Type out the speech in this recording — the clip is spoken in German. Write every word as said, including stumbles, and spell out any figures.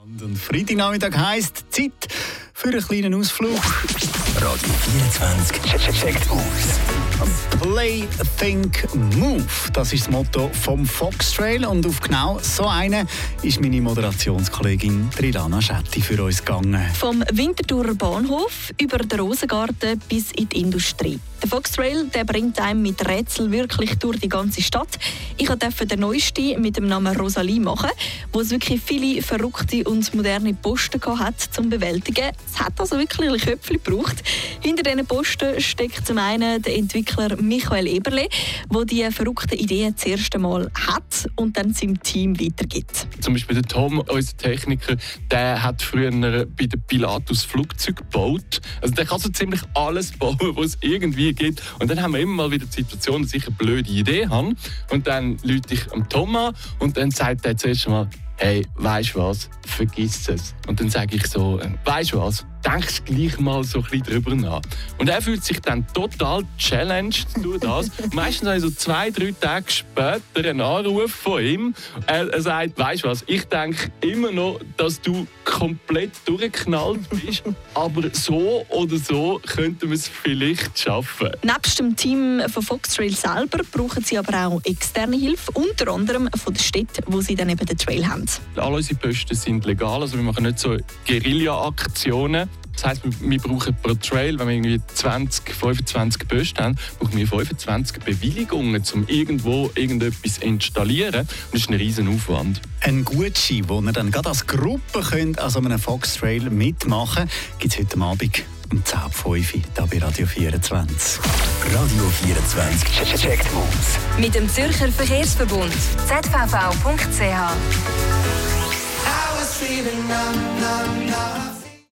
Und Freitagnachmittag heisst Zeit für einen kleinen Ausflug. Radio vierundzwanzig checkt aus. Play, Think, Move. Das ist das Motto vom Foxtrail. Und auf genau so einen ist meine Moderationskollegin Trilana Schetti für uns gegangen. Vom Winterthurer Bahnhof über den Rosengarten bis in die Industrie. Der Foxtrail, der bringt einem mit Rätsel wirklich durch die ganze Stadt. Ich durfte den neuesten mit dem Namen Rosalie machen, wo es wirklich viele verrückte und moderne Posten hat zum Bewältigen. Es hat also wirklich ein Köpfchen gebraucht. Hinter diesen Posten steckt zum einen der Entwickler Michael Eberle, der die verrückten Ideen das erste Mal hat und dann seinem Team weitergibt. Zum Beispiel der Tom, unser Techniker, der hat früher bei der Pilatus Flugzeug gebaut. Also der kann so ziemlich alles bauen, was es irgendwie gibt. Und dann haben wir immer mal wieder die Situation, dass ich eine blöde Idee habe. Und dann rufe ich am Tom an und dann sagt er zuerst mal: «Hey, weisst du was? Vergiss es.» Und dann sage ich so: «Weisst du was? Denkst gleich mal so ein bisschen drüber nach.» Und er fühlt sich dann total challenged durch das. Meistens also zwei, drei Tage später einen Anruf von ihm. Er, er sagt: «Weisst du was? Ich denke immer noch, dass du komplett durchgeknallt bist. Aber so oder so könnten wir es vielleicht schaffen.» Nebst dem Team von Foxtrail selber brauchen sie aber auch externe Hilfe, unter anderem von der Stadt, wo sie dann eben den Trail haben. Alle unsere Posten sind legal, also wir machen nicht so Guerilla-Aktionen. Das heisst, wir brauchen pro Trail, wenn wir irgendwie zwanzig, fünfundzwanzig Posten haben, brauchen wir fünfundzwanzig Bewilligungen, um irgendwo irgendetwas zu installieren. Und das ist ein riesen Aufwand. Ein Gutschein, den ihr dann gerade als Gruppe könnt an so einem Foxtrail mitmachen könnt, gibt es heute Abend um zehn Uhr fünf hier bei Radio vierundzwanzig. Radio vierundzwanzig checkt aus. Mit dem Zürcher Verkehrsverbund z v v punkt c h. I was feeling numb, numb, numb.